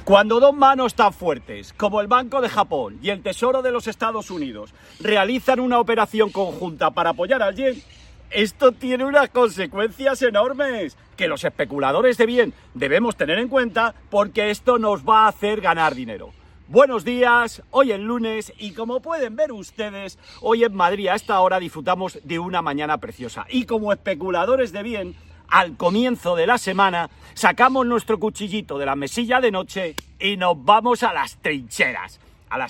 Cuando dos manos tan fuertes como el Banco de Japón y el Tesoro de los Estados Unidos realizan una operación conjunta para apoyar al yen, esto tiene unas consecuencias enormes que los especuladores de bien debemos tener en cuenta, porque esto nos va a hacer ganar dinero. Buenos días, hoy es lunes y como pueden ver ustedes, hoy en Madrid a esta hora disfrutamos de una mañana preciosa. Y como especuladores de bien, al comienzo de la semana sacamos nuestro cuchillito de la mesilla de noche y nos vamos a las trincheras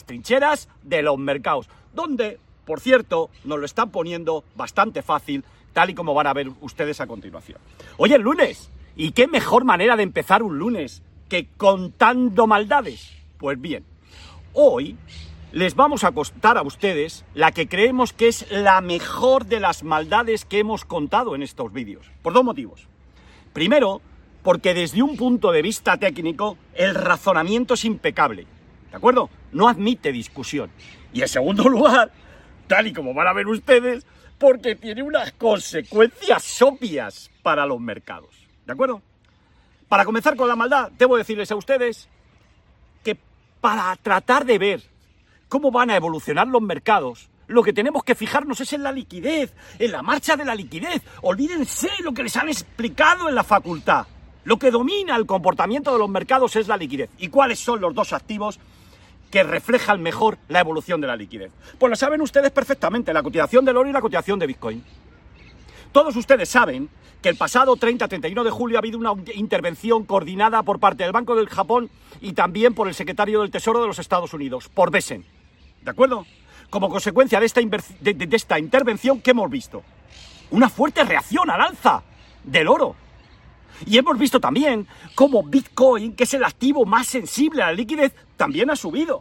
de los mercados, donde, por cierto, nos lo están poniendo bastante fácil, tal y como van a ver ustedes a continuación. Hoy es lunes, y qué mejor manera de empezar un lunes que contando maldades. Pues bien, hoy les vamos a contar a ustedes la que creemos que es la mejor de las maldades que hemos contado en estos vídeos, por dos motivos. Primero, porque desde un punto de vista técnico, el razonamiento es impecable, ¿de acuerdo? No admite discusión. Y en segundo lugar, tal y como van a ver ustedes, porque tiene unas consecuencias obvias para los mercados, ¿de acuerdo? Para comenzar con la maldad, debo decirles a ustedes que para tratar de ver cómo van a evolucionar los mercados, lo que tenemos que fijarnos es en la liquidez, en la marcha de la liquidez. Olvídense lo que les han explicado en la facultad. Lo que domina el comportamiento de los mercados es la liquidez. ¿Y cuáles son los dos activos que reflejan mejor la evolución de la liquidez? Pues lo saben ustedes perfectamente, la cotización del oro y la cotización de Bitcoin. Todos ustedes saben que el pasado 30-31 de julio ha habido una intervención coordinada por parte del Banco del Japón y también por el secretario del Tesoro de los Estados Unidos, por Besen. ¿De acuerdo? Como consecuencia de esta intervención, ¿qué hemos visto? Una fuerte reacción al alza del oro. Y hemos visto también cómo Bitcoin, que es el activo más sensible a la liquidez, también ha subido.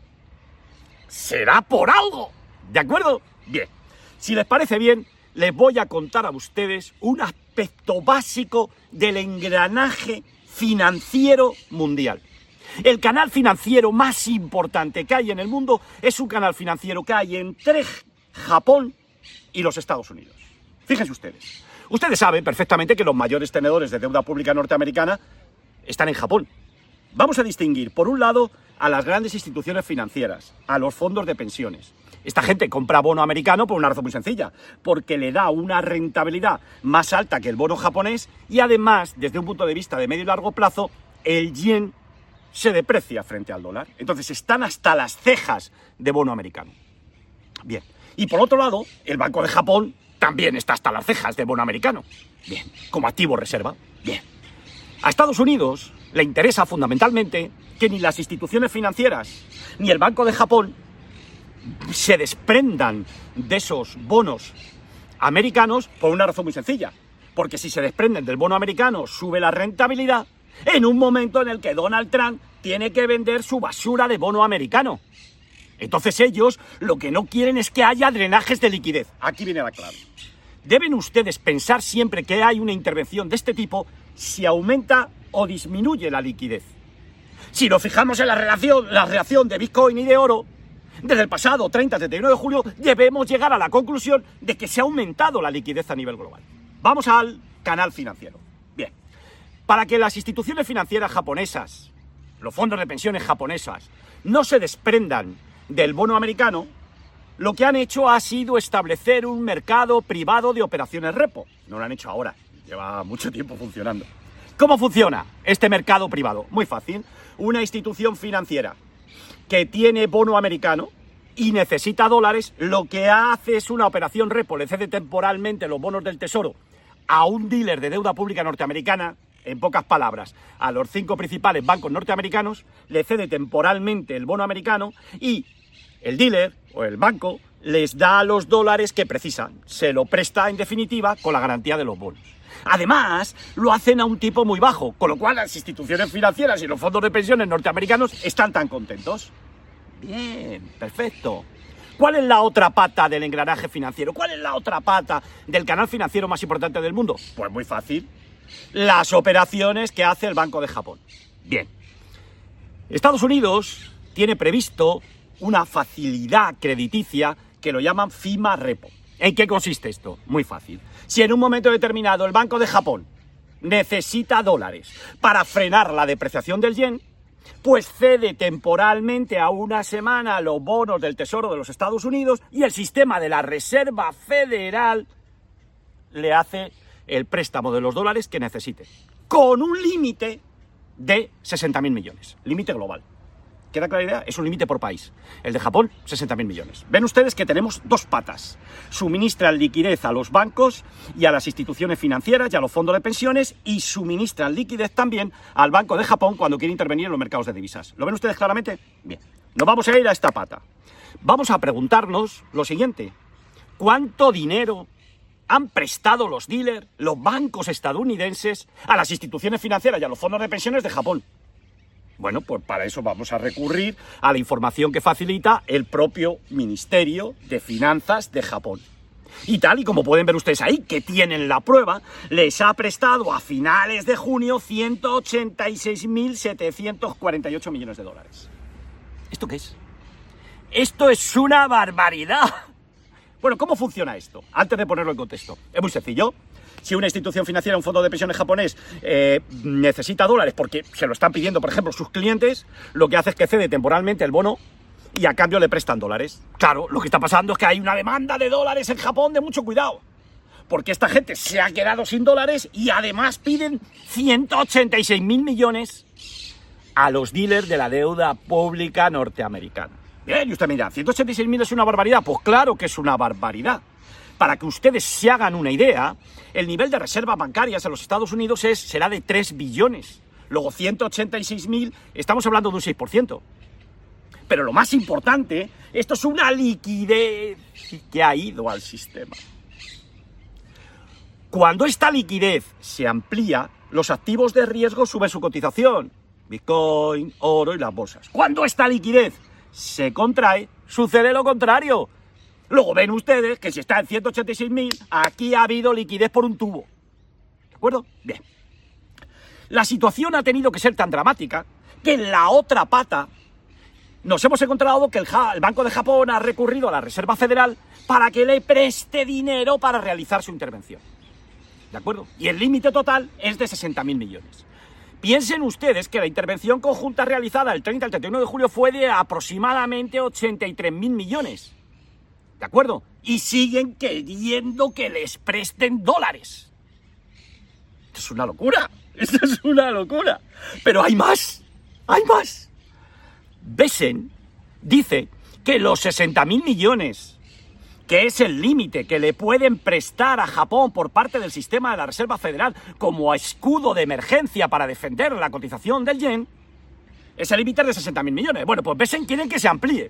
¿Será por algo? ¿De acuerdo? Bien. Si les parece bien, les voy a contar a ustedes un aspecto básico del engranaje financiero mundial. El canal financiero más importante que hay en el mundo es un canal financiero que hay entre Japón y los Estados Unidos. Fíjense ustedes. Ustedes saben perfectamente que los mayores tenedores de deuda pública norteamericana están en Japón. Vamos a distinguir, por un lado, a las grandes instituciones financieras, a los fondos de pensiones. Esta gente compra bono americano por una razón muy sencilla, porque le da una rentabilidad más alta que el bono japonés y además, desde un punto de vista de medio y largo plazo, el yen se deprecia frente al dólar. Entonces están hasta las cejas de bono americano. Bien. Y por otro lado, el Banco de Japón también está hasta las cejas de bono americano. Bien. Como activo reserva. Bien. A Estados Unidos le interesa fundamentalmente que ni las instituciones financieras ni el Banco de Japón se desprendan de esos bonos americanos por una razón muy sencilla. Porque si se desprenden del bono americano, sube la rentabilidad en un momento en el que Donald Trump tiene que vender su basura de bono americano. Entonces ellos lo que no quieren es que haya drenajes de liquidez. Aquí viene la clave. Deben ustedes pensar siempre que hay una intervención de este tipo si aumenta o disminuye la liquidez. Si nos fijamos en la reacción de Bitcoin y de oro, desde el pasado 30-31 de julio debemos llegar a la conclusión de que se ha aumentado la liquidez a nivel global. Vamos al canal financiero. Bien, para que las instituciones financieras japonesas, los fondos de pensiones japonesas, no se desprendan del bono americano, lo que han hecho ha sido establecer un mercado privado de operaciones repo. No lo han hecho ahora, lleva mucho tiempo funcionando. ¿Cómo funciona este mercado privado? Muy fácil. Una institución financiera que tiene bono americano y necesita dólares, lo que hace es una operación repo, le cede temporalmente los bonos del Tesoro a un dealer de deuda pública norteamericana, en pocas palabras, a los 5 principales bancos norteamericanos, le cede temporalmente el bono americano y el dealer o el banco les da los dólares que precisan, se lo presta en definitiva con la garantía de los bonos. Además, lo hacen a un tipo muy bajo, con lo cual las instituciones financieras y los fondos de pensiones norteamericanos están tan contentos. Bien, perfecto. ¿Cuál es la otra pata del engranaje financiero? ¿Cuál es la otra pata del canal financiero más importante del mundo? Pues muy fácil. Las operaciones que hace el Banco de Japón. Bien. Estados Unidos tiene previsto una facilidad crediticia que lo llaman FIMA Repo. ¿En qué consiste esto? Muy fácil. Si en un momento determinado el Banco de Japón necesita dólares para frenar la depreciación del yen, Pues cede temporalmente a una semana los bonos del Tesoro de los Estados Unidos y el sistema de la Reserva Federal le hace el préstamo de los dólares que necesite, con un límite de 60.000 millones, límite global. ¿Queda clara la idea? Es un límite por país. El de Japón, 60.000 millones. Ven ustedes que tenemos dos patas. Suministran liquidez a los bancos y a las instituciones financieras y a los fondos de pensiones, y suministran liquidez también al Banco de Japón cuando quiere intervenir en los mercados de divisas. ¿Lo ven ustedes claramente? Bien. Nos vamos a ir a esta pata. Vamos a preguntarnos lo siguiente. ¿Cuánto dinero han prestado los dealers, los bancos estadounidenses, a las instituciones financieras y a los fondos de pensiones de Japón? Bueno, pues para eso vamos a recurrir a la información que facilita el propio Ministerio de Finanzas de Japón. Y tal y como pueden ver ustedes ahí, que tienen la prueba, les ha prestado a finales de junio 186.748 millones de dólares. ¿Esto qué es? ¡Esto es una barbaridad! Bueno, ¿cómo funciona esto? Antes de ponerlo en contexto. Es muy sencillo. Si una institución financiera, un fondo de pensiones japonés, necesita dólares porque se lo están pidiendo, por ejemplo, sus clientes, lo que hace es que cede temporalmente el bono y a cambio le prestan dólares. Claro, lo que está pasando es que hay una demanda de dólares en Japón de mucho cuidado, porque esta gente se ha quedado sin dólares y además piden 186.000 millones a los dealers de la deuda pública norteamericana. Bien, y usted me dirá, ¿186.000 es una barbaridad? Pues claro que es una barbaridad. Para que ustedes se hagan una idea, el nivel de reservas bancarias en los Estados Unidos será de 3 billones. Luego 186.000, estamos hablando de un 6%. Pero lo más importante, esto es una liquidez que ha ido al sistema. Cuando esta liquidez se amplía, los activos de riesgo suben su cotización. Bitcoin, oro y las bolsas. Cuando esta liquidez se contrae, sucede lo contrario. Luego ven ustedes que si está en 186.000, aquí ha habido liquidez por un tubo. ¿De acuerdo? Bien. La situación ha tenido que ser tan dramática que en la otra pata nos hemos encontrado que el Banco de Japón ha recurrido a la Reserva Federal para que le preste dinero para realizar su intervención. ¿De acuerdo? Y el límite total es de 60.000 millones. Piensen ustedes que la intervención conjunta realizada el 30 al 31 de julio fue de aproximadamente 83.000 millones. ¿De acuerdo? Y siguen queriendo que les presten dólares. Esto es una locura. Esto es una locura. Pero hay más. Hay más. Besen dice que los 60.000 millones, que es el límite que le pueden prestar a Japón por parte del sistema de la Reserva Federal como escudo de emergencia para defender la cotización del yen, ese límite es de 60.000 millones. Bueno, pues Besen quiere que se amplíe.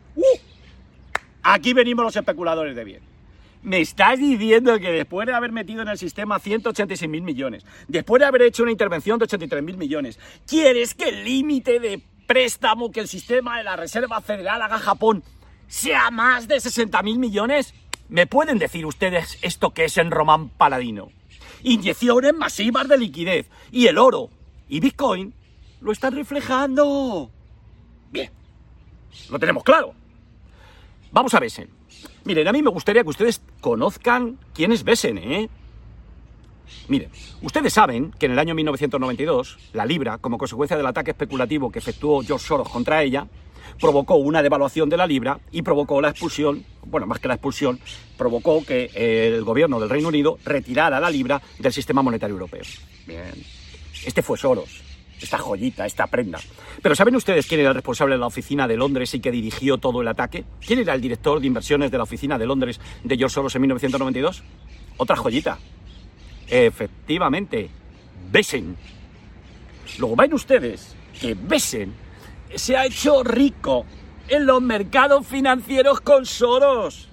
Aquí venimos los especuladores de bien. Me estás diciendo que después de haber metido en el sistema 186.000 millones, después de haber hecho una intervención de 83.000 millones, ¿quieres que el límite de préstamo que el sistema de la Reserva Federal haga a Japón sea más de 60.000 millones? ¿Me pueden decir ustedes esto que es en Román Paladino? Inyecciones masivas de liquidez. Y el oro y Bitcoin lo están reflejando. Bien, lo tenemos claro. Vamos a Besen. Miren, a mí me gustaría que ustedes conozcan quién es Besen, ¿eh? Miren, ustedes saben que en el año 1992, la libra, como consecuencia del ataque especulativo que efectuó George Soros contra ella, provocó una devaluación de la libra y provocó la expulsión, bueno, más que la expulsión, provocó que el gobierno del Reino Unido retirara la libra del sistema monetario europeo. Bien, este fue Soros. Esta joyita, esta prenda. Pero ¿saben ustedes quién era el responsable de la oficina de Londres y que dirigió todo el ataque? ¿Quién era el director de inversiones de la oficina de Londres de George Soros en 1992? Otra joyita. Efectivamente, Besen. Luego ven ustedes que Besen se ha hecho rico en los mercados financieros con Soros.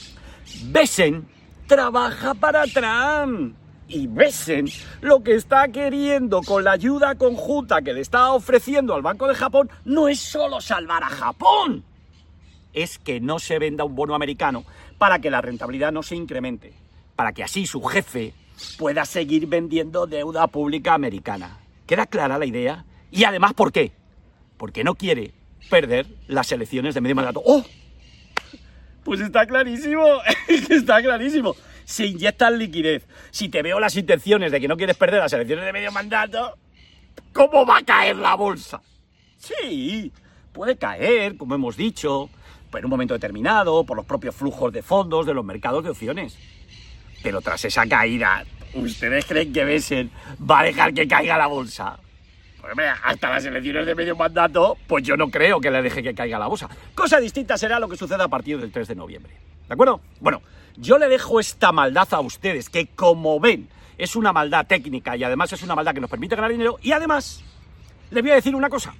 Besen trabaja para Trump. Y Besen lo que está queriendo con la ayuda conjunta que le está ofreciendo al Banco de Japón no es solo salvar a Japón, es que no se venda un bono americano para que la rentabilidad no se incremente, para que así su jefe pueda seguir vendiendo deuda pública americana. ¿Queda clara la idea? Y además, ¿por qué? Porque no quiere perder las elecciones de medio mandato. ¡Oh! Pues está clarísimo, está clarísimo. Se inyecta liquidez. Si te veo las intenciones de que no quieres perder las elecciones de medio mandato, ¿cómo va a caer la bolsa? Sí, puede caer, como hemos dicho, en un momento determinado, por los propios flujos de fondos de los mercados de opciones. Pero tras esa caída, ¿ustedes creen que Bessel va a dejar que caiga la bolsa? Pues hombre, hasta las elecciones de medio mandato, pues yo no creo que le deje que caiga la bolsa. Cosa distinta será lo que suceda a partir del 3 de noviembre. ¿De acuerdo? Bueno, yo le dejo esta maldad a ustedes, que como ven, es una maldad técnica y además es una maldad que nos permite ganar dinero. Y además, les voy a decir una cosa.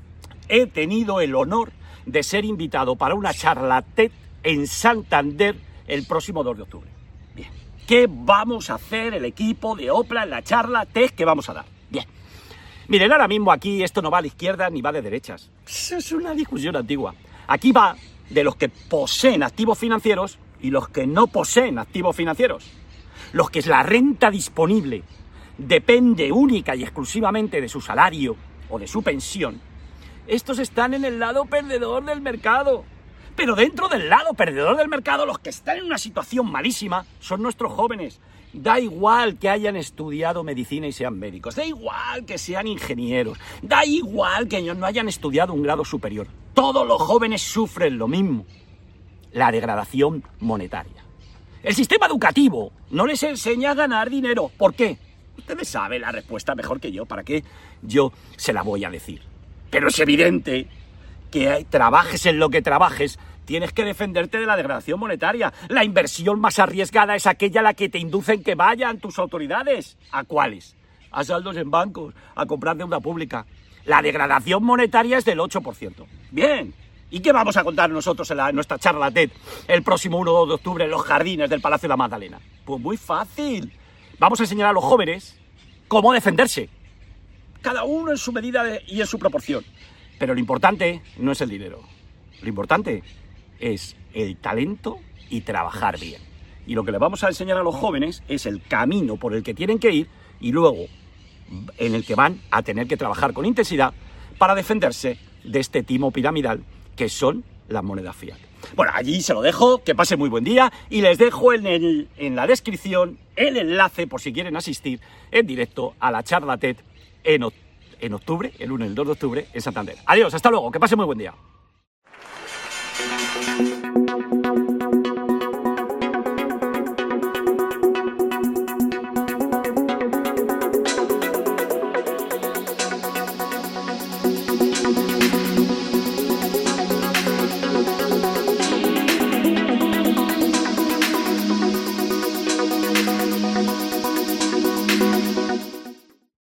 He tenido el honor de ser invitado para una charla TED en Santander el próximo 2 de octubre. Bien. ¿Qué vamos a hacer el equipo de Opla en la charla TED que vamos a dar? Bien. Miren, ahora mismo aquí esto no va de izquierdas ni va de derechas. Es una discusión antigua. Aquí va de los que poseen activos financieros y los que no poseen activos financieros. Los que es la renta disponible depende única y exclusivamente de su salario o de su pensión. Estos están en el lado perdedor del mercado. Pero dentro del lado perdedor del mercado, los que están en una situación malísima son nuestros jóvenes. Da igual que hayan estudiado medicina y sean médicos, da igual que sean ingenieros, da igual que ellos no hayan estudiado un grado superior. Todos los jóvenes sufren lo mismo, la degradación monetaria. El sistema educativo no les enseña a ganar dinero. ¿Por qué? Ustedes saben la respuesta mejor que yo, ¿para qué yo se la voy a decir? Pero es evidente que trabajes en lo que trabajes, tienes que defenderte de la degradación monetaria. La inversión más arriesgada es aquella a la que te inducen que vayan tus autoridades. ¿A cuáles? A saldos en bancos, a comprar deuda pública. La degradación monetaria es del 8%. Bien. ¿Y qué vamos a contar nosotros en nuestra charla TED el próximo 1 de octubre en los jardines del Palacio de la Magdalena? Pues muy fácil. Vamos a enseñar a los jóvenes cómo defenderse. Cada uno en su medida y en su proporción. Pero lo importante no es el dinero. Lo importante es el talento y trabajar bien. Y lo que le vamos a enseñar a los jóvenes es el camino por el que tienen que ir y luego en el que van a tener que trabajar con intensidad para defenderse de este timo piramidal que son las monedas fiat. Bueno, allí se lo dejo, que pase muy buen día y les dejo en la descripción el enlace por si quieren asistir en directo a la charla TED en octubre, el 1 y el 2 de octubre en Santander. Adiós, hasta luego, que pase muy buen día.